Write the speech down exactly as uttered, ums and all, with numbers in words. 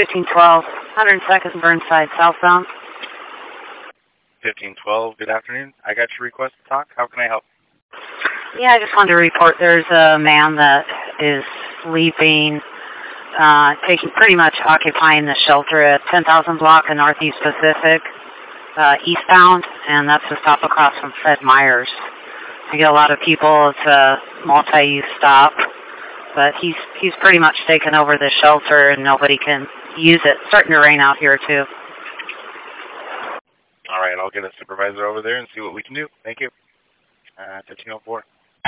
fifteen twelve, one hundred second Burnside, southbound. fifteen twelve, good afternoon. I got your request to talk. How can I help? Yeah, I just wanted to report there's a man that is sleeping, uh, taking pretty much occupying the shelter at ten thousand block in Northeast Pacific, uh, eastbound, and that's a stop across from Fred Meyers. We get a lot of people. It's a multi-use stop, but he's he's pretty much taken over the shelter and nobody can use it. It's starting to rain out here too. All right, I'll get a supervisor over there and see what we can do. Thank you. Uh, fifteen oh four.